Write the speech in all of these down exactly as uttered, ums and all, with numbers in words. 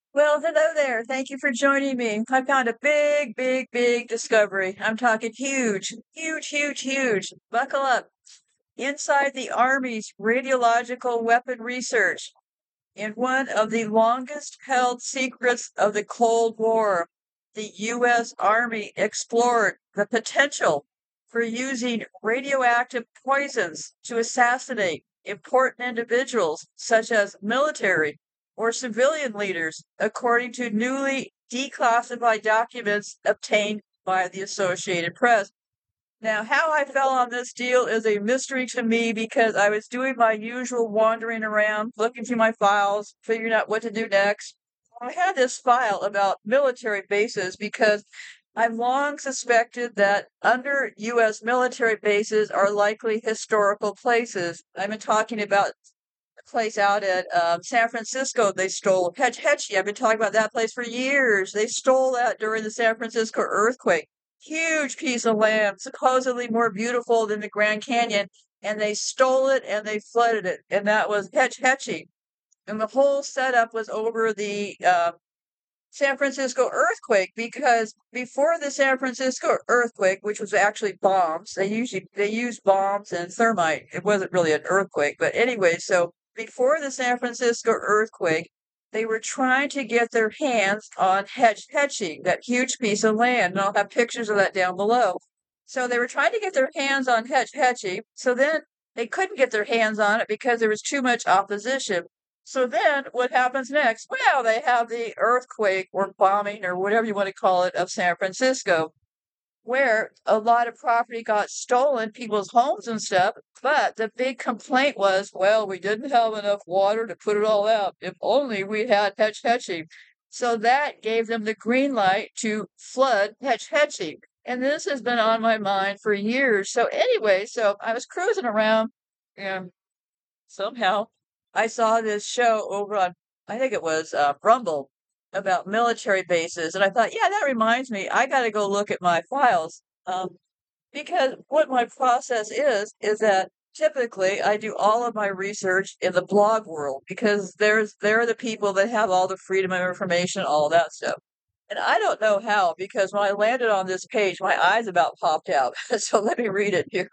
Well, hello there. Thank you for joining me. I found a big, big, big discovery. I'm talking huge, huge, huge, huge. Buckle up. Inside the Army's radiological weapon research, in one of the longest held secrets of the Cold War, the U S. Army explored the potential for using radioactive poisons to assassinate important individuals, such as military or civilian leaders, according to newly declassified documents obtained by the Associated Press. Now, how I fell on this deal is a mystery to me because I was doing my usual wandering around, looking through my files, figuring out what to do next. I had this file about military bases because I've long suspected that under U S military bases are likely historical places. I've been talking about a place out at um, San Francisco they stole. Hetch Hetchy, I've been talking about that place for years. They stole that during the San Francisco earthquake. Huge piece of land, supposedly more beautiful than the Grand Canyon, and they stole it and they flooded it, and that was Hetch Hetchy. And the whole setup was over the uh, San Francisco earthquake because before the San Francisco earthquake, which was actually bombs, they usually they used bombs and thermite. It wasn't really an earthquake, but anyway, so before the San Francisco earthquake, they were trying to get their hands on Hetch Hetchy, that huge piece of land, and I'll have pictures of that down below. So they were trying to get their hands on Hetch Hetchy. So then they couldn't get their hands on it because there was too much opposition. So then what happens next? Well, they have the earthquake or bombing or whatever you want to call it of San Francisco, where a lot of property got stolen, people's homes and stuff. But the big complaint was, well, we didn't have enough water to put it all out. If only we had Hetch Hetchy. So that gave them the green light to flood Hetch Hetchy. And this has been on my mind for years. So anyway, so I was cruising around and somehow I saw this show over on, I think it was uh, Rumble, about military bases, and I thought, yeah, that reminds me, I got to go look at my files. Um, because what my process is, is that typically I do all of my research in the blog world because there's there are the people that have all the freedom of information, all that stuff. And I don't know how, because when I landed on this page, my eyes about popped out. So let me read it here.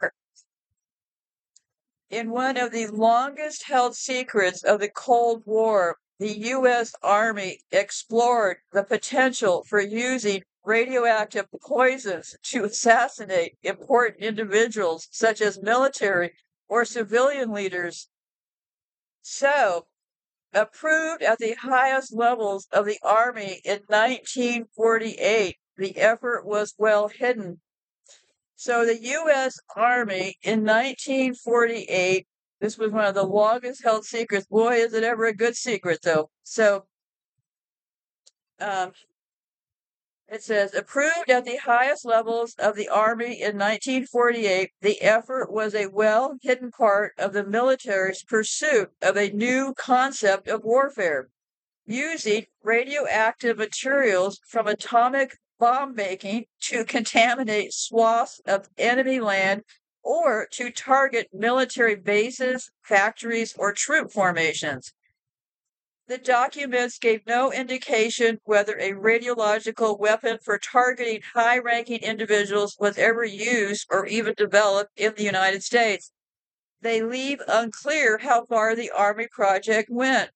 In one of the longest held secrets of the Cold War, the U S. Army explored the potential for using radioactive poisons to assassinate important individuals, such as military or civilian leaders. So, approved at the highest levels of the Army in nineteen forty-eight, the effort was well hidden. So the U S. Army in nineteen forty-eight, this was one of the longest held secrets. Boy, is it ever a good secret, though. So um, it says, approved at the highest levels of the Army in nineteen forty-eight, the effort was a well hidden part of the military's pursuit of a new concept of warfare, using radioactive materials from atomic bomb making to contaminate swaths of enemy land or to target military bases, factories, or troop formations. The documents gave no indication whether a radiological weapon for targeting high ranking individuals was ever used or even developed in the United States. They leave unclear how far the Army project went.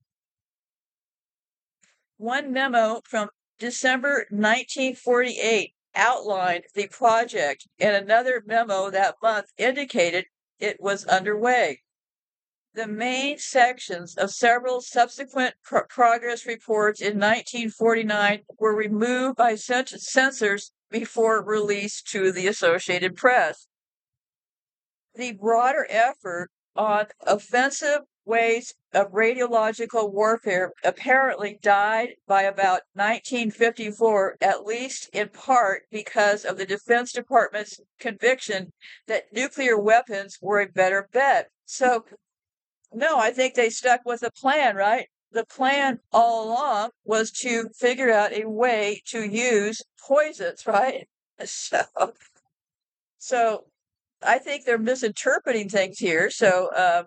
One memo from December nineteen forty-eight outlined the project, and another memo that month indicated it was underway. The main sections of several subsequent pro- progress reports in nineteen forty-nine were removed by censors before release to the Associated Press. The broader effort on offensive ways of radiological warfare apparently died by about nineteen fifty-four, at least in part because of the Defense Department's conviction that nuclear weapons were a better bet. So, no, I think they stuck with the plan, right? The plan all along was to figure out a way to use poisons, right? So, so I think they're misinterpreting things here. So, uh,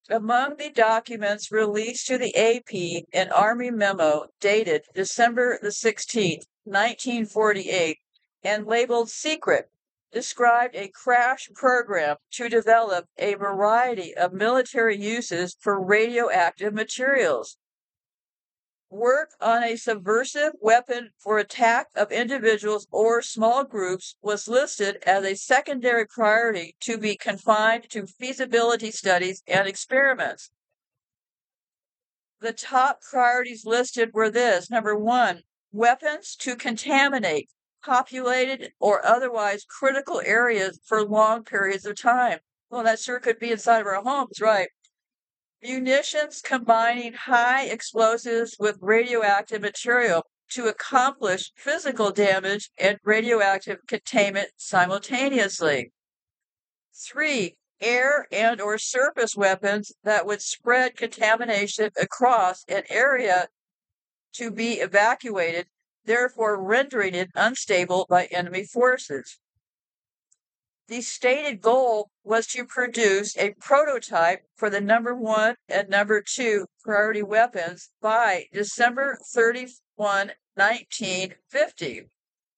Among the documents released to the A P, an Army memo dated December the sixteenth, nineteen forty-eight, and labeled secret, described a crash program to develop a variety of military uses for radioactive materials. Work on a subversive weapon for attack of individuals or small groups was listed as a secondary priority to be confined to feasibility studies and experiments. The top priorities listed were this. Number one, weapons to contaminate populated or otherwise critical areas for long periods of time. Well, that sure could be inside of our homes, right? Munitions combining high explosives with radioactive material to accomplish physical damage and radioactive containment simultaneously. Three, air and or surface weapons that would spread contamination across an area to be evacuated, therefore rendering it unstable by enemy forces. The stated goal was to produce a prototype for the number one and number two priority weapons by December thirty-first, nineteen fifty.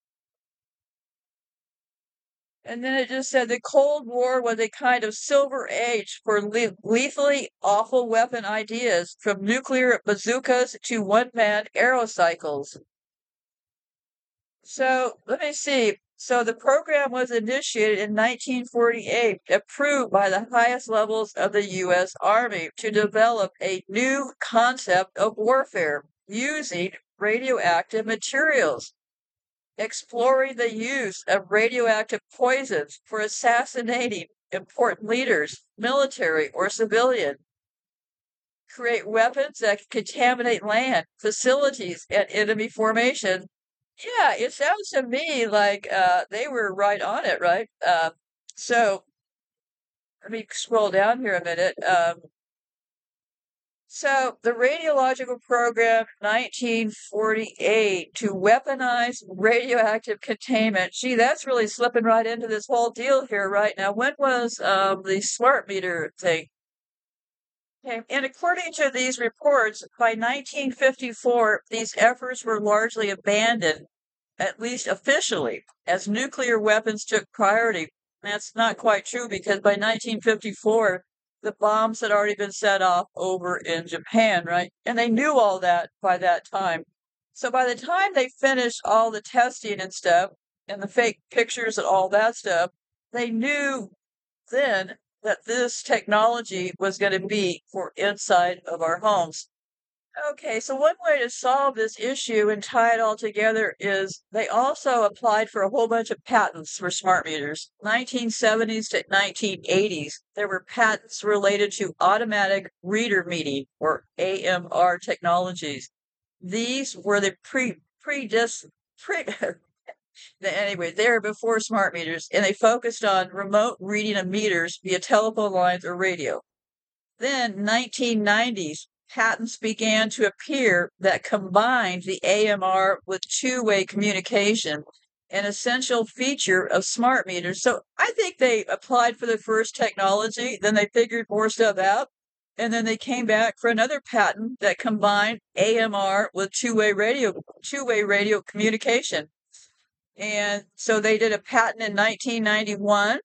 And then it just said the Cold War was a kind of silver age for le- lethally awful weapon ideas, from nuclear bazookas to one-man aerocycles. So let me see. So the program was initiated in nineteen forty-eight, approved by the highest levels of the U S Army to develop a new concept of warfare using radioactive materials, exploring the use of radioactive poisons for assassinating important leaders, military or civilian, create weapons that can contaminate land, facilities, and enemy formation. Yeah, it sounds to me like uh, they were right on it, right? Uh, so let me scroll down here a minute. Um, so the radiological program, nineteen forty-eight, to weaponize radioactive containment. Gee, that's really slipping right into this whole deal here right now. When was um, the smart meter thing? Okay. And according to these reports, by nineteen fifty-four, these efforts were largely abandoned, at least officially, as nuclear weapons took priority. That's not quite true, because by nineteen fifty-four, the bombs had already been set off over in Japan, right? And they knew all that by that time. So by the time they finished all the testing and stuff, and the fake pictures and all that stuff, they knew then that this technology was going to be for inside of our homes. Okay, so one way to solve this issue and tie it all together is they also applied for a whole bunch of patents for smart meters. nineteen seventies to nineteen eighties, there were patents related to automatic reader meter, or A M R technologies. These were the pre pre dis pre anyway, they were before smart meters, and they focused on remote reading of meters via telephone lines or radio. Then, nineteen nineties, patents began to appear that combined the A M R with two-way communication, an essential feature of smart meters. So I think they applied for the first technology, then they figured more stuff out, and then they came back for another patent that combined A M R with two-way radio, two-way radio communication. And so they did a patent in nineteen ninety-one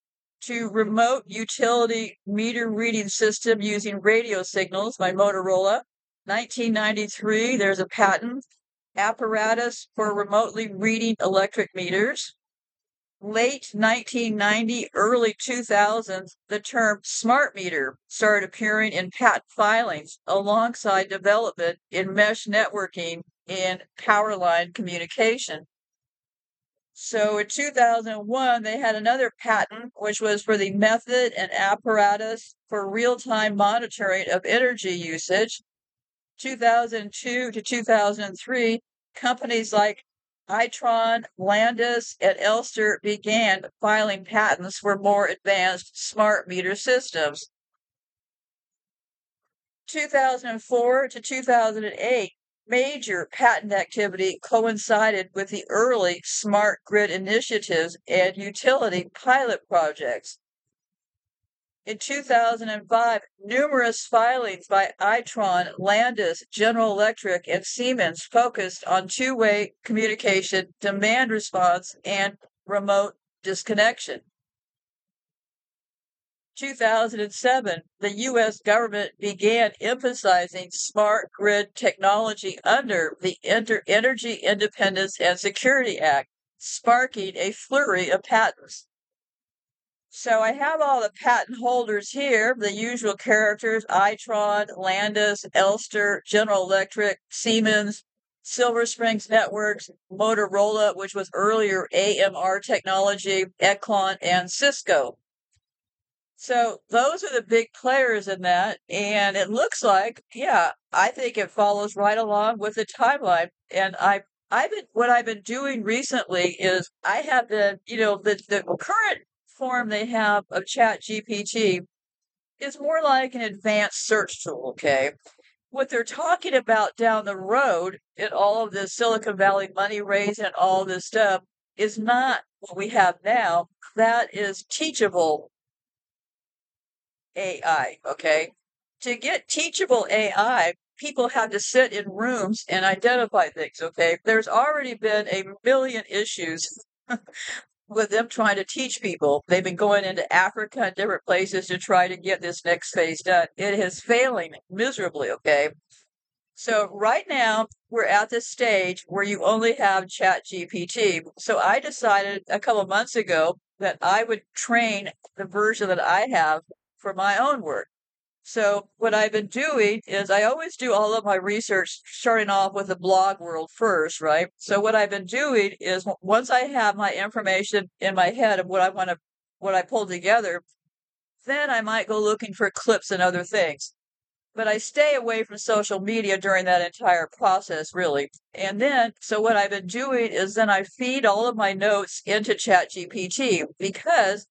to remote utility meter reading system using radio signals by Motorola. nineteen ninety-three, there's a patent apparatus for remotely reading electric meters. Late nineteen ninety, early two thousands, the term smart meter started appearing in patent filings alongside development in mesh networking and power line communication. So in two thousand one, they had another patent, which was for the method and apparatus for real-time monitoring of energy usage. two thousand two to two thousand three, companies like Itron, Landis, and Elster began filing patents for more advanced smart meter systems. two thousand four to two thousand eight, major patent activity coincided with the early smart grid initiatives and utility pilot projects. In two thousand five, numerous filings by Itron, Landis, General Electric, and Siemens focused on two-way communication, demand response, and remote disconnection. two thousand seven, the U S government began emphasizing smart grid technology under the Inter- Energy Independence and Security Act, sparking a flurry of patents. So I have all the patent holders here, the usual characters: Itron, Landis, Elster, General Electric, Siemens, Silver Springs Networks, Motorola, which was earlier A M R Technology, Eklon, and Cisco. So those are the big players in that. And it looks like, yeah, I think it follows right along with the timeline. And I I've been what I've been doing recently is I have been, you know, the, the current form they have of Chat G P T is more like an advanced search tool, okay? What they're talking about down the road in all of this Silicon Valley money raising and all this stuff is not what we have now. That is teachable A I, okay? To get teachable A I, people have to sit in rooms and identify things, okay? There's already been a million issues with them trying to teach people. They've been going into Africa and different places to try to get this next phase done. It is failing miserably, okay? So right now, we're at this stage where you only have Chat G P T. So I decided a couple of months ago that I would train the version that I have for my own work. So what I've been doing is I always do all of my research starting off with the blog world first, right? So what I've been doing is w- once I have my information in my head of what I want to, what I pull together, then I might go looking for clips and other things. But I stay away from social media during that entire process, really. And then, so what I've been doing is then I feed all of my notes into ChatGPT because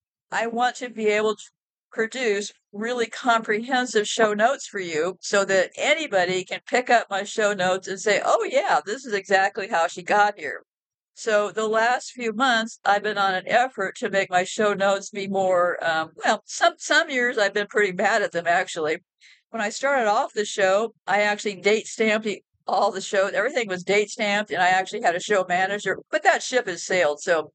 I want to be able to produce really comprehensive show notes for you so that anybody can pick up my show notes and say, oh, yeah, this is exactly how she got here. So the last few months, I've been on an effort to make my show notes be more, um, well, some, some years I've been pretty bad at them, actually. When I started off the show, I actually date stamped all the shows. Everything was date stamped, and I actually had a show manager, but that ship has sailed. So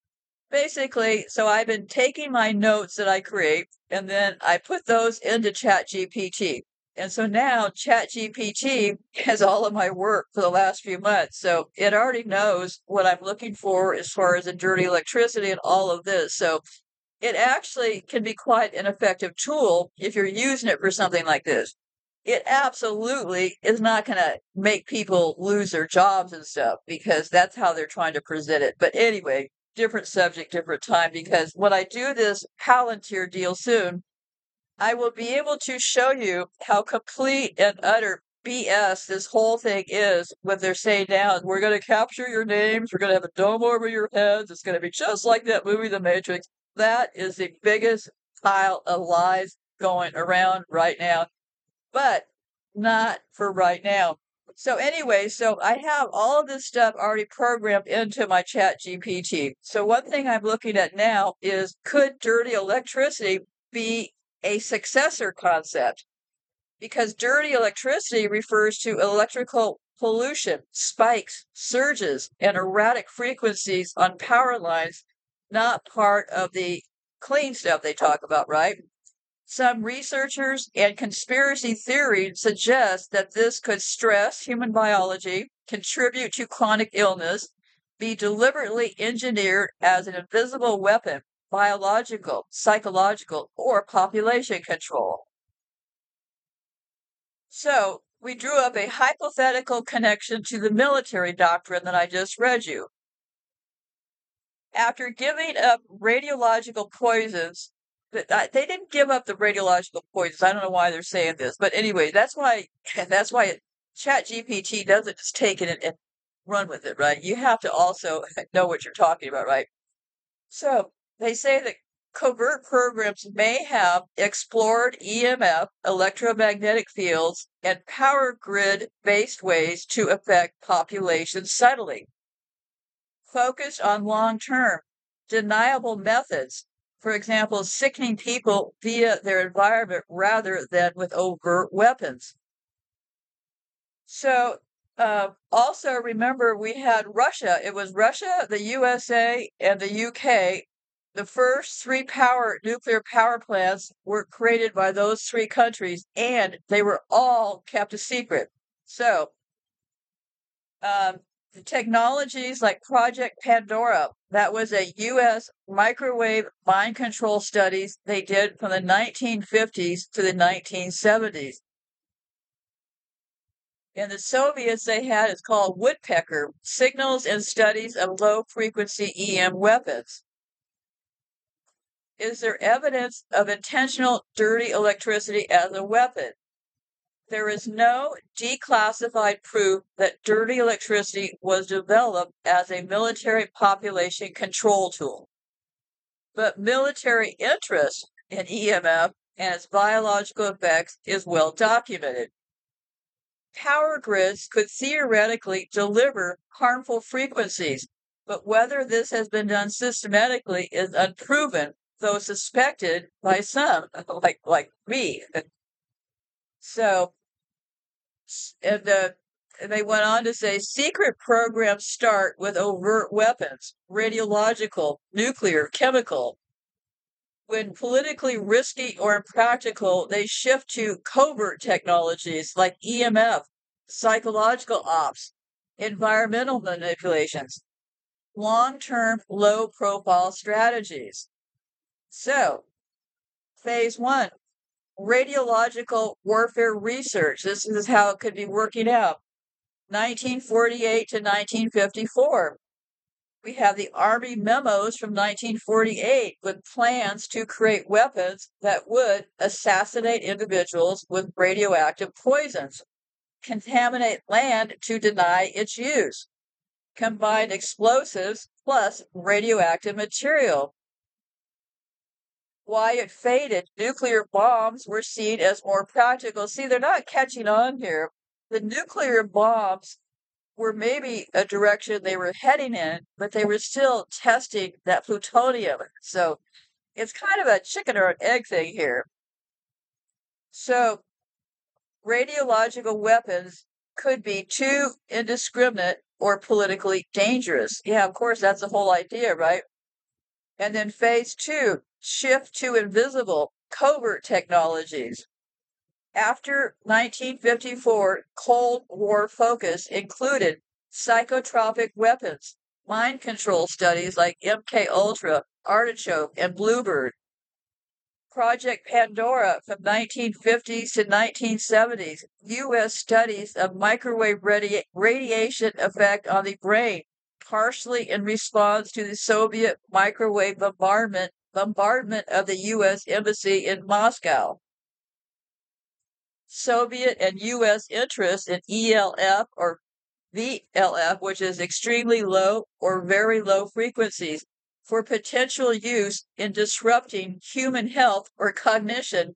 basically, so I've been taking my notes that I create and then I put those into ChatGPT. And so now ChatGPT has all of my work for the last few months. So it already knows what I'm looking for as far as the dirty electricity and all of this. So it actually can be quite an effective tool if you're using it for something like this. It absolutely is not going to make people lose their jobs and stuff because that's how they're trying to present it. But anyway, different subject, different time, because when I do this Palantir deal soon, I will be able to show you how complete and utter B S this whole thing is when they're saying now, we're going to capture your names, we're going to have a dome over your heads, it's going to be just like that movie, The Matrix. That is the biggest pile of lies going around right now, but not for right now. So anyway, so I have all of this stuff already programmed into my Chat G P T. So one thing I'm looking at now is, could dirty electricity be a successor concept? Because dirty electricity refers to electrical pollution, spikes, surges, and erratic frequencies on power lines, not part of the clean stuff they talk about, right? Some researchers and conspiracy theory suggest that this could stress human biology, contribute to chronic illness, be deliberately engineered as an invisible weapon, biological, psychological, or population control. So, we drew up a hypothetical connection to the military doctrine that I just read you. After giving up radiological poisons, they didn't give up the radiological poisons. I don't know why they're saying this, but anyway, that's why that's why Chat G P T doesn't just take it and, and run with it, right? You have to also know what you're talking about, right? So they say that covert programs may have explored E M F, electromagnetic fields, and power grid-based ways to affect populations subtly. Focused on long-term, deniable methods, For example, sickening people via their environment rather than with overt weapons. So, uh, also remember we had Russia. It was Russia, the U S A, and the U K. The first three power nuclear power plants were created by those three countries, and they were all kept a secret. So, um, the technologies like Project Pandora, that was a U S microwave mind control studies they did from the nineteen fifties to the nineteen seventies. In the Soviets, they had, it's called Woodpecker, Signals and Studies of Low Frequency E M Weapons. Is there evidence of intentional dirty electricity as a weapon? There is no declassified proof that dirty electricity was developed as a military population control tool. But military interest in E M F and its biological effects is well documented. Power grids could theoretically deliver harmful frequencies, but whether this has been done systematically is unproven, though suspected by some, like like me. So, and, uh, and they went on to say secret programs start with overt weapons, radiological, nuclear, chemical. When politically risky or impractical, they shift to covert technologies like E M F, psychological ops, environmental manipulations, long-term, low-profile strategies. So, phase one, radiological warfare research. This is how it could be working out. nineteen forty-eight to nineteen fifty-four. We have the Army memos from nineteen forty-eight with plans to create weapons that would assassinate individuals with radioactive poisons, contaminate land to deny its use, combine explosives plus radioactive material. Why it faded, nuclear bombs were seen as more practical. See, they're not catching on here. The nuclear bombs were maybe a direction they were heading in, but they were still testing that plutonium. So it's kind of a chicken or an egg thing here. So radiological weapons could be too indiscriminate or politically dangerous. Yeah, of course, that's the whole idea, right? And then phase two, shift to invisible, covert technologies. After nineteen fifty-four, Cold War focus included psychotropic weapons, mind control studies like M K Ultra, Artichoke, and Bluebird. Project Pandora from nineteen fifties to nineteen seventies, U S studies of microwave radi- radiation effect on the brain, partially in response to the Soviet microwave bombardment bombardment of the U S embassy in Moscow. Soviet and U S interest in E L F or V L F, which is extremely low or very low frequencies, for potential use in disrupting human health or cognition.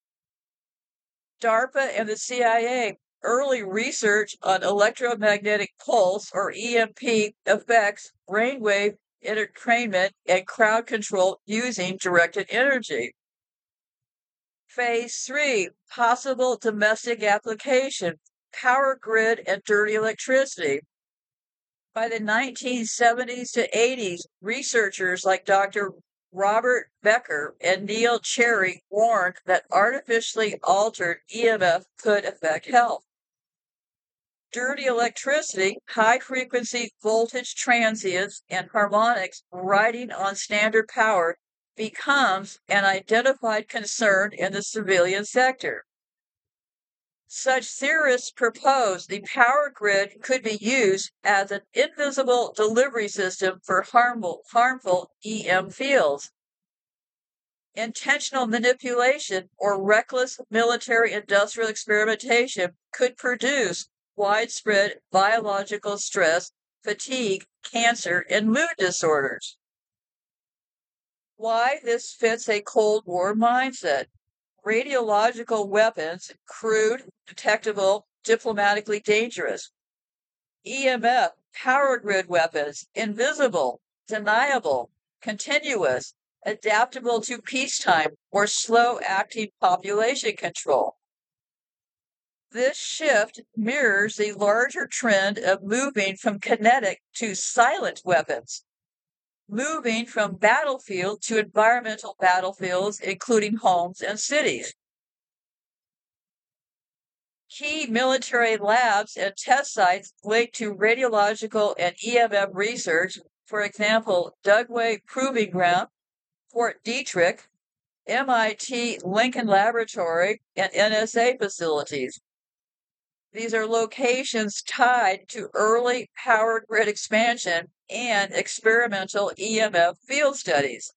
DARPA and the C I A, early research on electromagnetic pulse or E M P effects, brainwave entrainment, and crowd control using directed energy. Phase three, possible domestic application, power grid and dirty electricity. By the nineteen seventies to eighties, researchers like Doctor Robert Becker and Neil Cherry warned that artificially altered E M F could affect health. Dirty electricity, high-frequency voltage transients, and harmonics riding on standard power becomes an identified concern in the civilian sector. Such theorists propose the power grid could be used as an invisible delivery system for harmful, harmful E M fields. Intentional manipulation or reckless military industrial experimentation could produce widespread biological stress, fatigue, cancer, and mood disorders. Why this fits a Cold War mindset. Radiological weapons, crude, detectable, diplomatically dangerous. E M F, power grid weapons, invisible, deniable, continuous, adaptable to peacetime or slow-acting population control. This shift mirrors the larger trend of moving from kinetic to silent weapons, moving from battlefield to environmental battlefields, including homes and cities. Key military labs and test sites linked to radiological and E M F research, for example, Dugway Proving Ground, Fort Detrick, M I T Lincoln Laboratory, and N S A facilities. These are locations tied to early power grid expansion and experimental E M F field studies.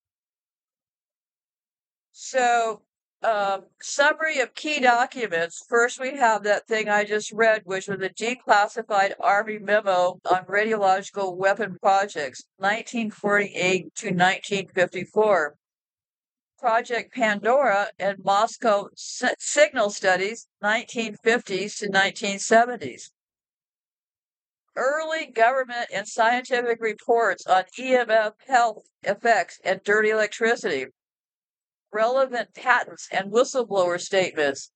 So, um, summary of key documents. First, we have that thing I just read, which was a declassified Army memo on radiological weapon projects, nineteen forty-eight to nineteen fifty-four. Project Pandora and Moscow Signal Studies, nineteen fifties to nineteen seventies. Early government and scientific reports on E M F health effects and dirty electricity. Relevant patents and whistleblower statements.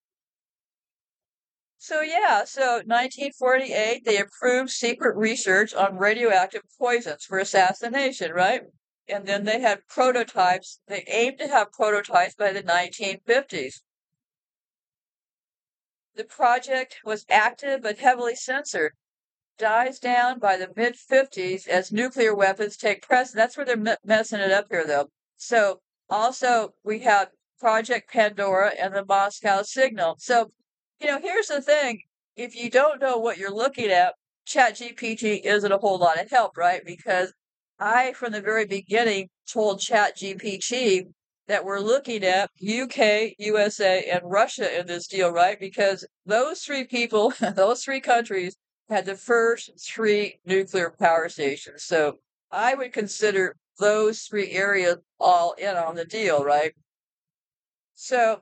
So yeah, so nineteen forty-eight, they approved secret research on radioactive poisons for assassination, right? And then they had prototypes. They aimed to have prototypes by the nineteen fifties. The project was active but heavily censored. Dies down by the mid fifties as nuclear weapons take precedence. That's where they're messing it up here, though. So also we have Project Pandora and the Moscow Signal. So, you know, here's the thing. If you don't know what you're looking at, ChatGPT isn't a whole lot of help, right? Because I, from the very beginning, told ChatGPT that we're looking at U K, U S A, and Russia in this deal, right? Because those three people, those three countries, had the first three nuclear power stations. So I would consider those three areas all in on the deal, right? So,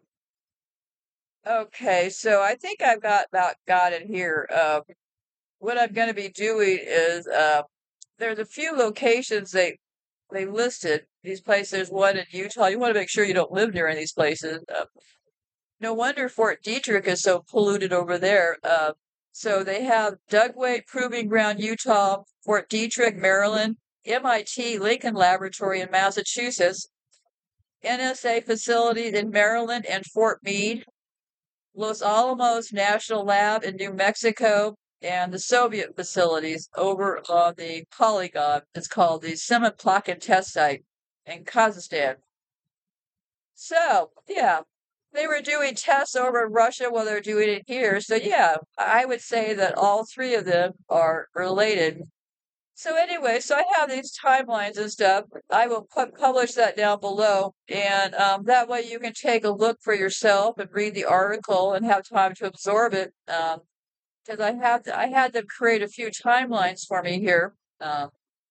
okay, so I think I've got about got it here. Uh, what I'm going to be doing is uh, there's a few locations they they listed. These places, there's one in Utah. You want to make sure you don't live near any of these places. Uh, no wonder Fort Detrick is so polluted over there. Uh, so they have Dugway Proving Ground, Utah, Fort Detrick, Maryland, M I T Lincoln Laboratory in Massachusetts, N S A facilities in Maryland and Fort Meade, Los Alamos National Lab in New Mexico, and the Soviet facilities over on the Polygon. It's called the Semenplakhin Test Site in Kazakhstan. So, yeah, they were doing tests over in Russia while they're doing it here. So, yeah, I would say that all three of them are related. So anyway, so I have these timelines and stuff. I will pu publish that down below, and um, that way you can take a look for yourself and read the article and have time to absorb it. Um, because I have to, I had them create a few timelines for me here, um,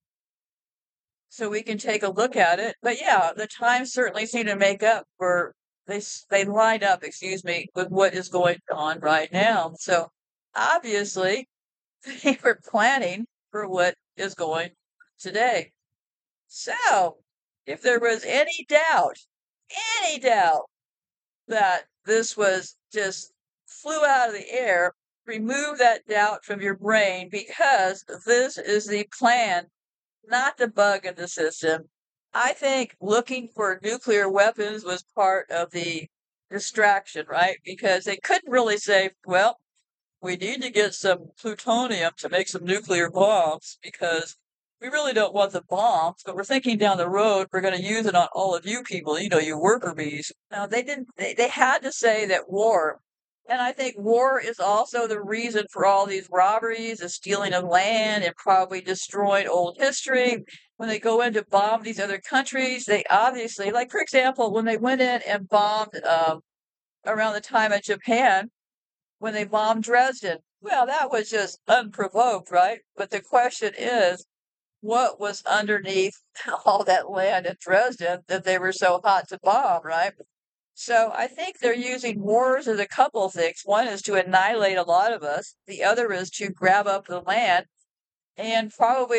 so we can take a look at it. But yeah, the times certainly seem to make up for they they line up, excuse me, with what is going on right now. So obviously they were planning for what is going today. So, if there was any doubt, any doubt that this was just flew out of the air, remove that doubt from your brain because this is the plan, not the bug in the system. I think looking for nuclear weapons was part of the distraction, right? Because they couldn't really say, well, we need to get some plutonium to make some nuclear bombs because we really don't want the bombs, but we're thinking down the road we're going to use it on all of you people, you know, you worker bees. Now, they didn't, they, they had to say that war, and I think war is also the reason for all these robberies, the stealing of land, and probably destroying old history. When they go in to bomb these other countries, they obviously, like, for example, when they went in and bombed um, around the time of Japan, when they bombed Dresden. Well, that was just unprovoked, right? But the question is, what was underneath all that land in Dresden that they were so hot to bomb, right? So I think they're using wars as a couple of things. One is to annihilate a lot of us. The other is to grab up the land and probably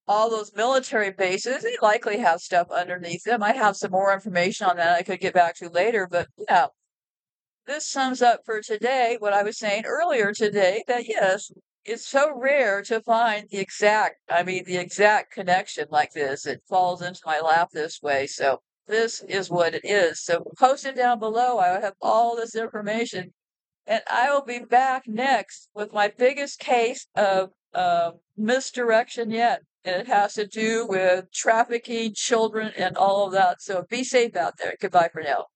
all those military bases, they likely have stuff underneath them. I have some more information on that I could get back to later, but yeah, this sums up for today what I was saying earlier today, that yes, it's so rare to find the exact, I mean, the exact connection like this. It falls into my lap this way. So this is what it is. So post it down below. I have all this information. And I will be back next with my biggest case of uh, misdirection yet. And it has to do with trafficking children and all of that. So be safe out there. Goodbye for now.